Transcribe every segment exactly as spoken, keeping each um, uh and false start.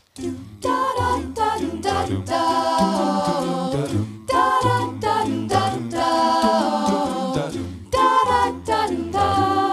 Da da da da da. Da da da da da. Da da da da.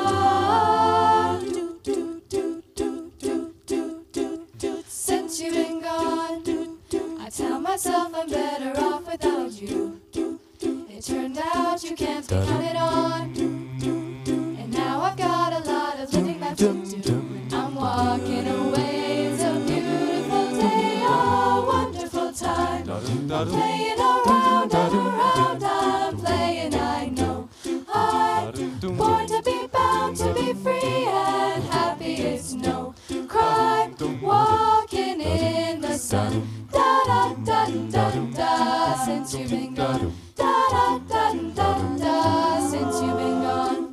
Since you've been gone, I tell myself I'm better off without you. It turned out you can't be counted on, and now I've got a lot of living left to do. I'm walking away, it's a beautiful day, a wonderful time. I'm playing around and around, I'm playing, I know. I'm born to be bound, to be free and happy, it's no crime. Walking in the sun, da da da da da, since you've been gone. Da da da da da, since you've been gone.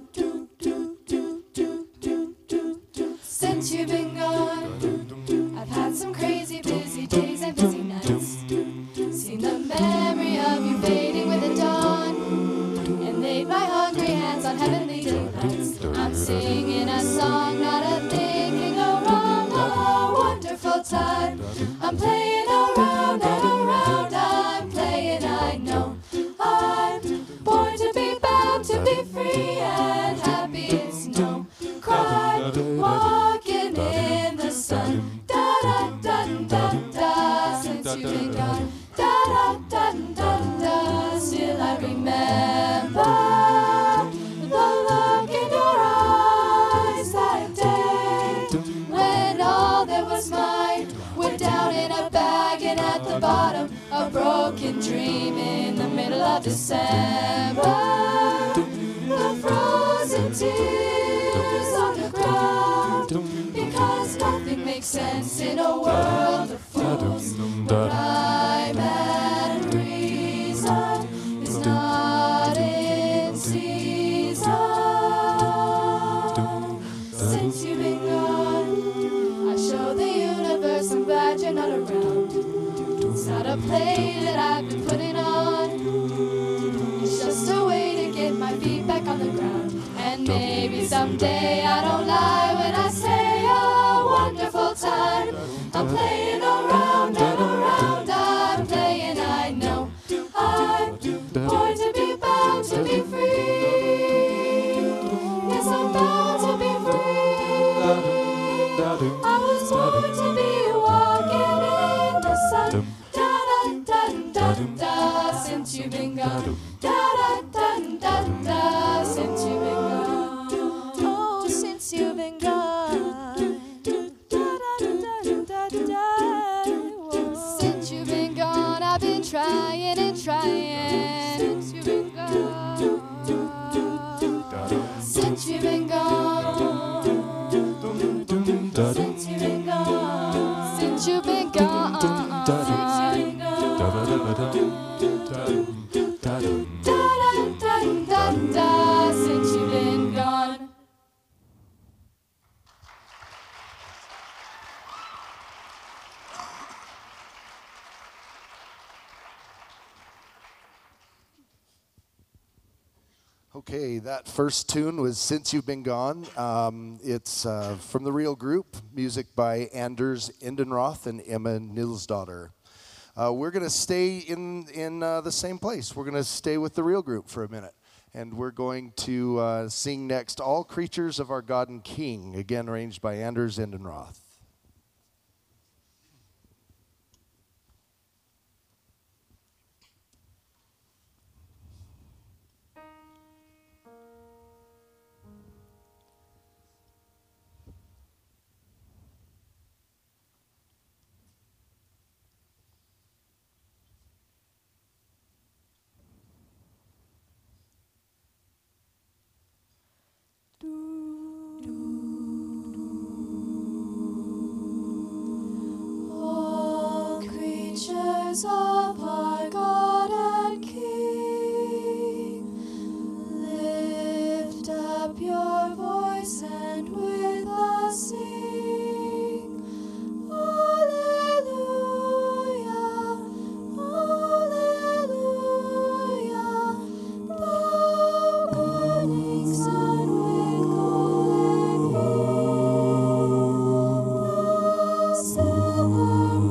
Since you've been gone, I've had some crazy busy days and busy nights. Seen the memory of you fading with the dawn, and laid my hungry hands on heavenly delights. I'm singing a song, not a thinking around, a wonderful time. I'm playing around and around, I'm playing, I know. I'm born to be bound, to be free and happy, it's no crime. Walking in the sun, da da da da da, since you've been gone. Da da da da da, still I remember the look in your eyes that day, when all that was mine went down in a bag, and at the bottom a broken dream in the middle of December. The frozen tears on the ground, because nothing makes sense in a world of fools. Rhyme and reason is not in season. Since you've been gone, I show the universe I'm glad you're not around. It's not a play that I've been putting on, it's just a way to get my feet back on the ground. And maybe someday I don't lie when I say a wonderful time. I'm playing around and around, I'm playing, I know. I'm born to be bound, to be free. Yes, I'm bound to be free. I was born to be walking in the sun. Da da da da da, since you've been gone. Da da da da da, since you've been gone. Oh, since you've been gone. Since you've been gone, I've been trying and trying. Since you've been gone. Since you've been gone. Since you've been gone. Since you've been gone. Since you've been gone. Da da da da da, since you've been gone. Okay, that first tune was Since You've Been Gone. Um, it's uh, from the Real Group, music by Anders Indenroth and Emma Nilsdottir. Uh, we're going to stay in, in uh, the same place. We're going to stay with the Real Group for a minute. And we're going to uh, sing next All Creatures of Our God and King, again arranged by Anders Indenroth. All creatures of our God and King, lift up your voice and with us sing. Alleluia, alleluia. The morning sun with golden wing, the silver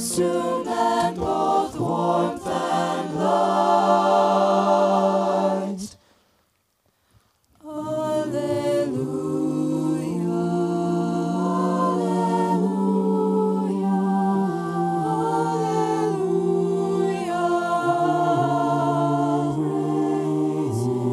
assume and both warmth and light. Alleluia, alleluia, alleluia, praise you,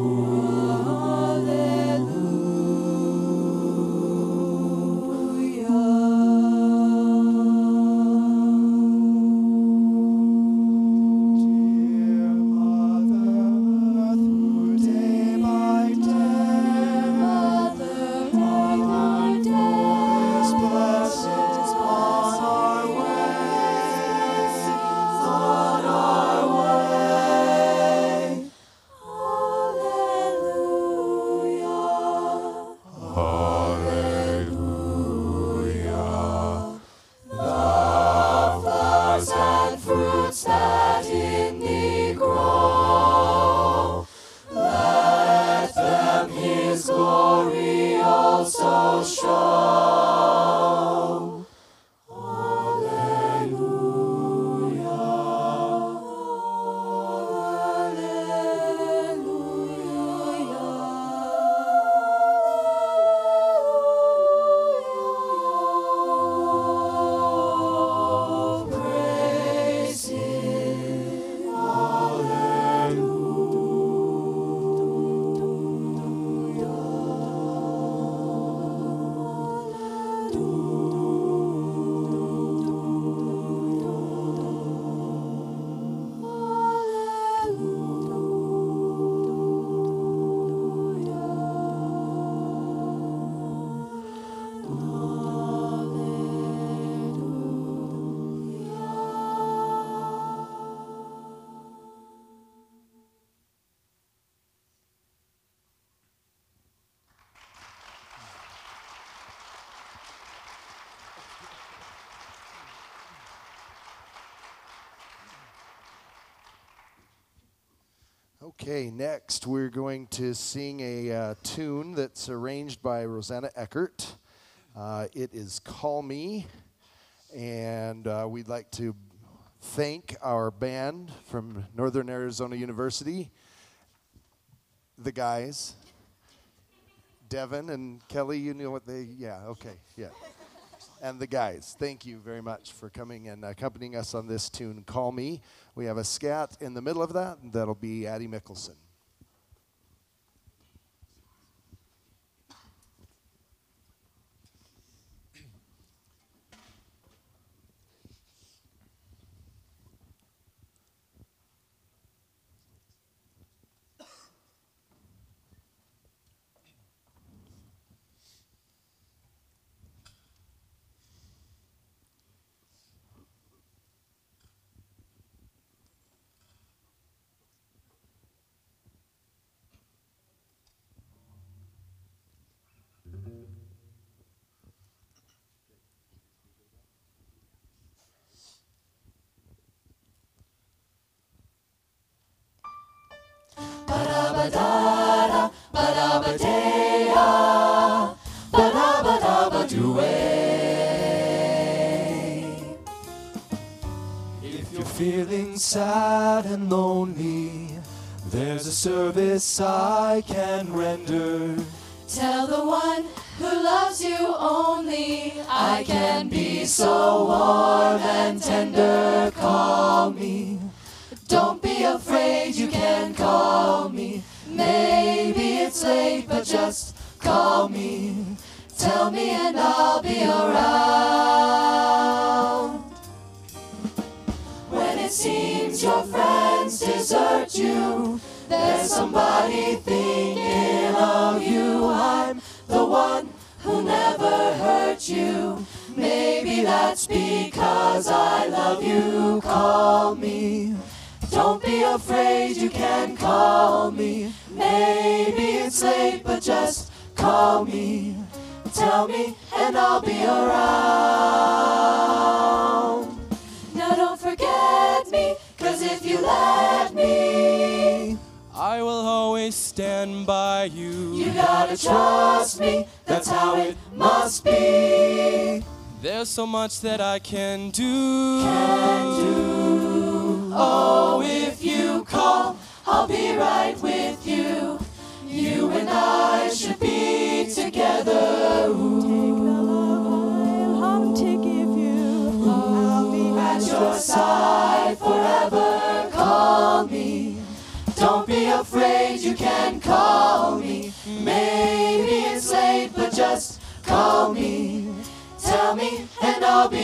Dear Mother Earth, who day by day Mother Earth, brings blessings on our way, on our way. Hallelujah. Flowers and fruits that in thee grow, let them his glory also show. Alleluia, alleluia. Praise him, Okay, next we're going to sing a uh, tune that's arranged by Rosanna Eckert. Uh, it is Call Me, and uh, we'd like to thank our band from Northern Arizona University, the guys, Devin and Kelly, you know what they, yeah, okay, yeah. And the guys, thank you very much for coming and accompanying us on this tune, Call Me. We have a scat in the middle of that, and that'll be Addie Mickelson. Ba-da-ba-da-da, ba-da-ba-dea, ba-da-ba-da-ba-doo-ay. If you're feeling sad and lonely, there's a service I can render. Tell the one who loves you only, I can be so warm and tender. Call me. Don't be afraid, you can call me. Maybe it's late, but just call me. Tell me and I'll be around. When it seems your friends desert you, there's somebody thinking of you. I'm the one who never hurt you. Maybe that's because I love you. Call me. Don't be afraid, you can call me. Maybe it's late, but just call me. Tell me and I'll be around. Now don't forget me, 'cause if you let me, I will always stand by you. you gotta trust me, that's how it must be. There's so much that I can do. Can do. Oh, if you call, I'll be right with you. You and I should be together. Ooh. Take the love I'm to give you. I'll be At your side forever. Call me. Don't be afraid, you can call me. Maybe it's late, but just call me. Tell me, and I'll be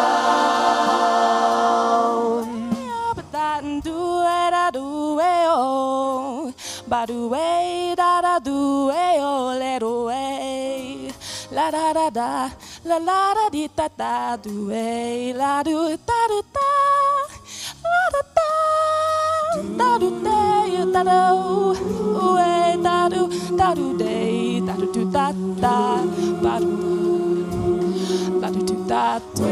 around. But that and do it, I do it, oh. Ba do way, da da do it, oh, let away. La da da da, la la da di da da do it, la do da do da, la da da, da do day, da do, way, da do, da do day, da do do da da, ba do, ba do do da do.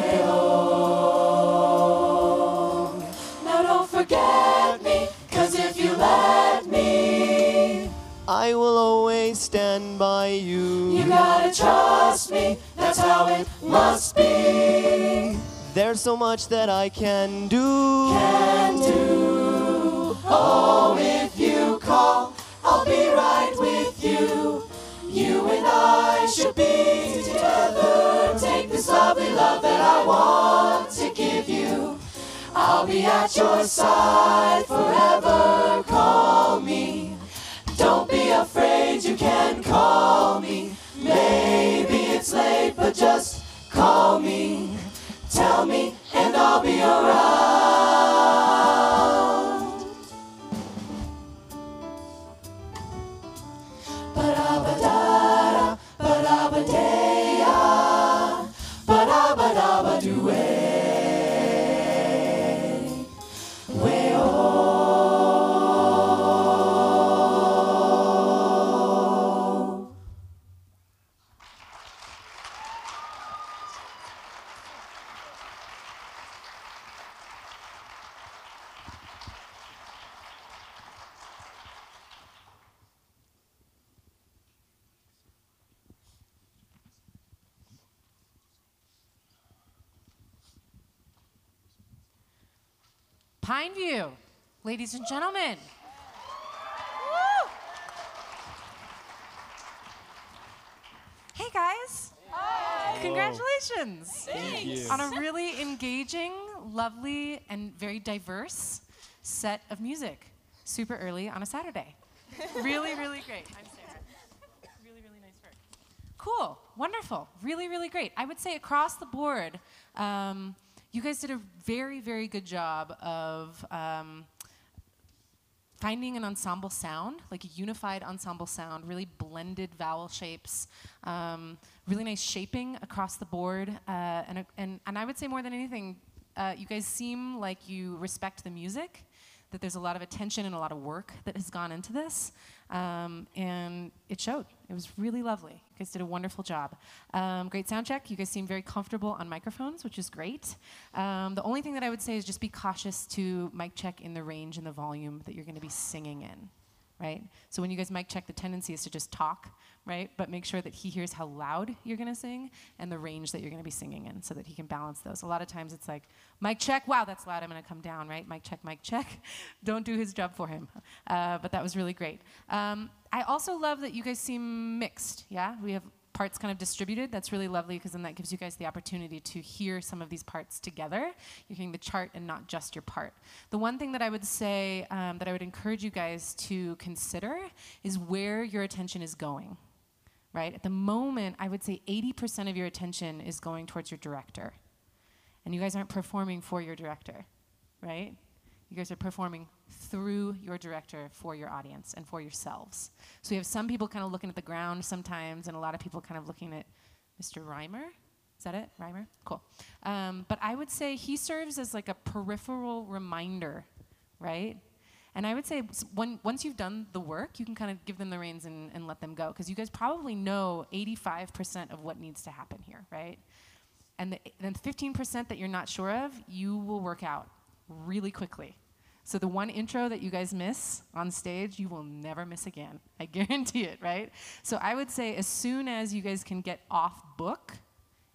Now don't forget me, cause if you let me, I will always stand by you. you gotta trust me, that's how it must be. There's so much that I can do. Can do. Oh, if you call, I'll be right with you. You and I should be together. Take this lovely love that I want to give you. I'll be at your side forever. Call me. Don't be afraid, you can call me. Maybe it's late, but just call me. Tell me, and I'll be around. Ba-da-ba-da-da, ba-da-ba-day-ah, ba-da-ba-da-ba-do-way. Way-oh. Pineview, ladies and gentlemen. Hey guys. Congratulations. Thank you. On a really engaging, lovely, and very diverse set of music. Super early on a Saturday. Really, really great. I'm Sarah. Really, really nice work. Cool. Wonderful. Really, really great. I would say across the board, um, you guys did a very, very good job of um, finding an ensemble sound, like a unified ensemble sound, really blended vowel shapes, um, really nice shaping across the board. Uh, and, and, and I would say more than anything, uh, you guys seem like you respect the music, that there's a lot of attention and a lot of work that has gone into this. Um, and it showed. It was really lovely. You guys did a wonderful job. Um, great sound check. You guys seem very comfortable on microphones, which is great. Um, the only thing that I would say is just be cautious to mic check in the range and the volume that you're going to be singing in, right? So when you guys mic check, the tendency is to just talk, right? But make sure that he hears how loud you're going to sing and the range that you're going to be singing in so that he can balance those. A lot of times it's like, mic check, wow, that's loud, I'm going to come down, right? Mic check, mic check. Don't do his job for him. Uh, but that was really great. Um, I also love that you guys seem mixed, yeah? We have parts kind of distributed. That's really lovely because then that gives you guys the opportunity to hear some of these parts together. You're hearing the chart and not just your part. The one thing that I would say, um, that I would encourage you guys to consider is where your attention is going, right? At the moment, I would say eighty percent of your attention is going towards your director. And you guys aren't performing for your director, right? You guys are performing through your director for your audience and for yourselves. So you have some people kind of looking at the ground sometimes, and a lot of people kind of looking at Mister Reimer. Is that it? Reimer? Cool. Um, but I would say he serves as like a peripheral reminder, right? And I would say when, once you've done the work, you can kind of give them the reins and, and let them go. Because you guys probably know eighty-five percent of what needs to happen here, right? And the, then fifteen percent that you're not sure of, you will work out really quickly. So the one intro that you guys miss on stage, you will never miss again. I guarantee it, right? So I would say as soon as you guys can get off book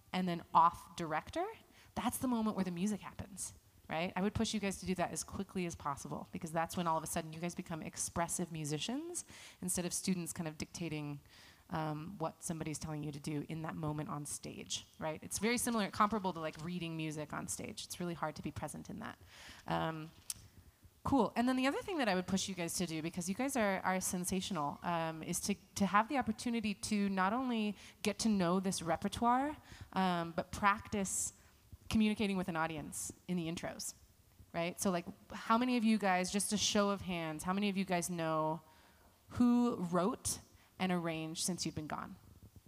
and then off director, that's the moment where the music happens, right? I would push you guys to do that as quickly as possible, because that's when all of a sudden you guys become expressive musicians instead of students kind of dictating um, what somebody's telling you to do in that moment on stage, right? It's very similar, comparable to like reading music on stage. It's really hard to be present in that. Um, Cool. And then the other thing that I would push you guys to do, because you guys are, are sensational, um, is to, to have the opportunity to not only get to know this repertoire, um, but practice communicating with an audience in the intros, right? So like, how many of you guys, just a show of hands, how many of you guys know who wrote and arranged Since You've Been Gone?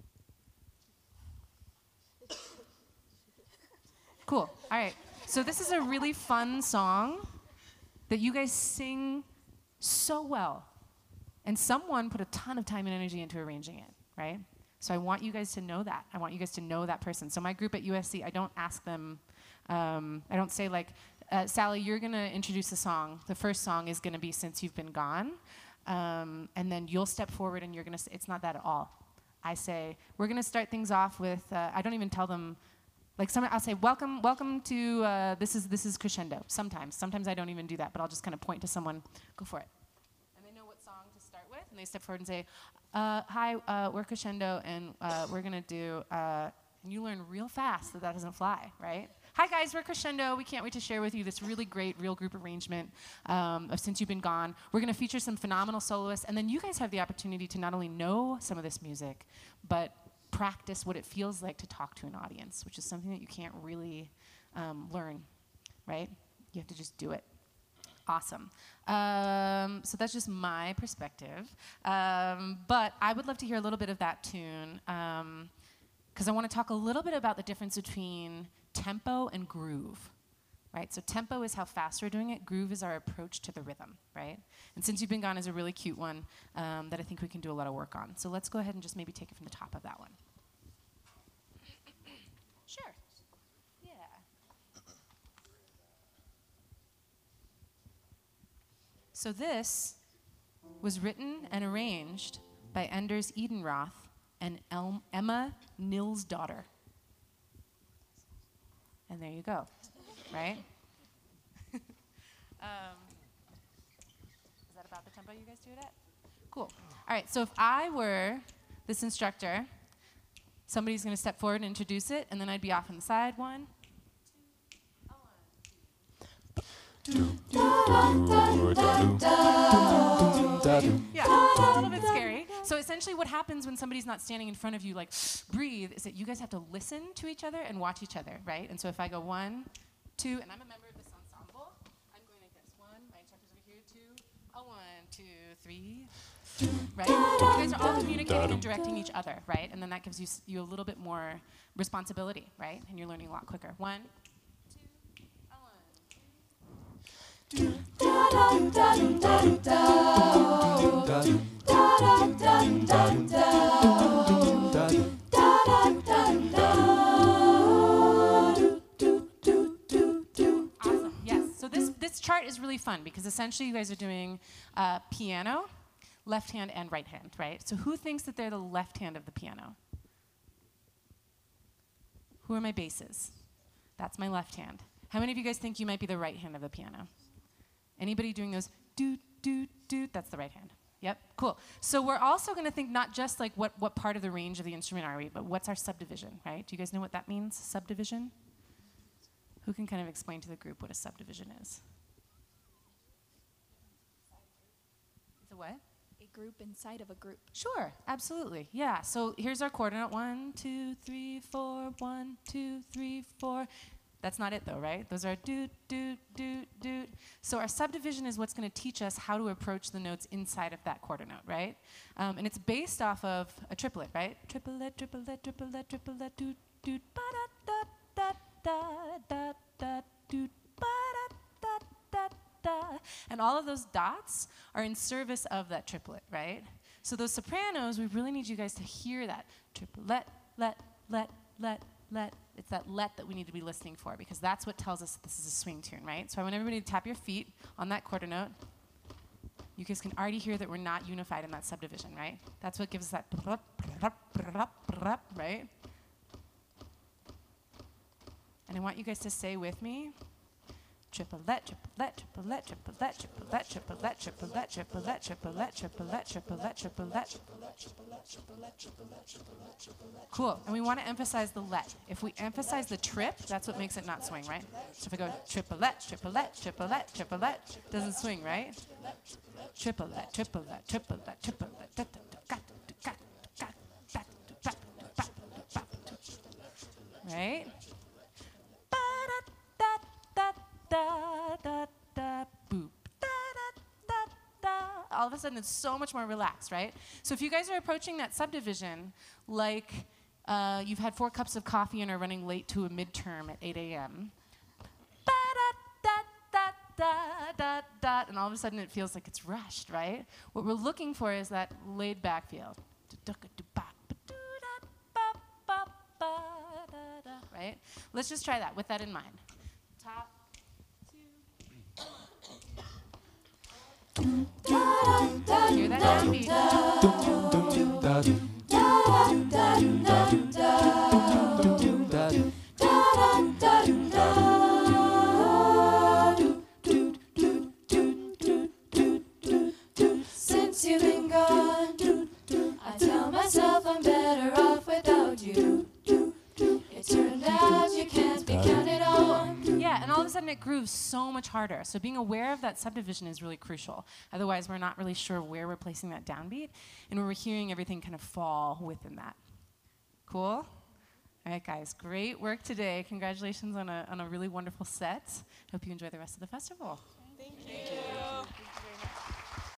Cool. All right. So this is a really fun song that you guys sing so well. And someone put a ton of time and energy into arranging it, right? So I want you guys to know that. I want you guys to know that person. So my group at U S C, I don't ask them, um, I don't say like, uh, Sally, you're gonna introduce the song. The first song is gonna be Since You've Been Gone. Um, and then you'll step forward and you're gonna say, it's not that at all. I say, we're gonna start things off with, uh, I don't even tell them, like some, I'll say, welcome, welcome to, uh, this is this is crescendo, sometimes. Sometimes I don't even do that, but I'll just kind of point to someone, go for it. And they know what song to start with, and they step forward and say, uh, hi, uh, we're crescendo, and uh, we're gonna do, uh, and you learn real fast that that doesn't fly, right? Hi guys, we're Crescendo. We can't wait to share with you this really great real group arrangement um, of Since You've Been Gone. We're gonna feature some phenomenal soloists, and then you guys have the opportunity to not only know some of this music, but practice what it feels like to talk to an audience, which is something that you can't really um, learn, right? You have to just do it. Awesome. Um, so that's just my perspective. Um, but I would love to hear a little bit of that tune, because um, I want to talk a little bit about the difference between tempo and groove. Right? So tempo is how fast we're doing it. Groove is our approach to the rhythm, right? And Since You've Been Gone is a really cute one um, that I think we can do a lot of work on. So let's go ahead and just maybe take it from the top of that one. Sure. Yeah. So this was written and arranged by Anders Edenroth and El- Emma Nilsdotter. And there you go. Right? um, is that about the tempo you guys do it at? Cool. All right, so if I were this instructor, somebody's going to step forward and introduce it, and then I'd be off on the side. One, two, yeah, a little bit scary. So essentially what happens when somebody's not standing in front of you, like, breathe, is that you guys have to listen to each other and watch each other, right? And so if I go one, two, and I'm a member of this ensemble, I'm going to guess one, my instructor's over here, two, a one, two, three, right? You guys are all communicating and directing each other, right? And then that gives you s- you a little bit more responsibility, right? And you're learning a lot quicker. One, two, a one, Awesome. Yes. So this this chart is really fun because essentially you guys are doing uh, piano, left hand and right hand, right? So who thinks that they're the left hand of the piano? Who are my basses? That's my left hand. How many of you guys think you might be the right hand of the piano? Anybody doing those doot, doot, doot? That's the right hand. Yep, cool. So we're also going to think not just like what, what part of the range of the instrument are we, but what's our subdivision, right? Do you guys know what that means, subdivision? Who can kind of explain to the group what a subdivision is? It's a what? A group inside of a group. Sure, absolutely. Yeah, so here's our quarter note. One, two, three, four, one, two, three, four. That's not it though, right? Those are doot, doot, doot, doot. So our subdivision is what's going to teach us how to approach the notes inside of that quarter note, right? Um, and it's based off of a triplet, right? Triplet, triplet, triplet, triplet, doot, doot, ba-da, da, da, da, da, doot, ba-da, da, da, da. And all of those dots are in service of that triplet, right? So those sopranos, we really need you guys to hear that. Triplet, let, let, let, let. It's that let that we need to be listening for because that's what tells us that this is a swing tune, right? So I want everybody to tap your feet on that quarter note. You guys can already hear that we're not unified in that subdivision, right? That's what gives us that, right? And I want you guys to say with me, triplet, triplet, triplet, triplet, triplet, triplet, triplet, triplet, triplet, triplet, triplet, triplet. Cool. And we want to emphasize the let. If we emphasize the trip, that's what makes it not swing, right? So if I go triplet, triplet, triplet, triplet, doesn't swing, right? Triplet, triplet, triplet, triplet. Right? All of a sudden, it's so much more relaxed, right? So if you guys are approaching that subdivision like uh, you've had four cups of coffee and are running late to a midterm at eight a.m., and all of a sudden it feels like it's rushed, right? What we're looking for is that laid back feel. Right? Let's just try that with that in mind. Top, two. Hear that downbeat. Since you've been gone, I tell myself I'm better off without you. It turned out you can't be counted on. Yeah, and all of a sudden it grooves so much harder. So being aware of that subdivision is really crucial. Otherwise, we're not really sure where we're placing that downbeat, and we're hearing everything kind of fall within that. Cool? All right, guys, great work today. Congratulations on a, on a really wonderful set. Hope you enjoy the rest of the festival. Thank you.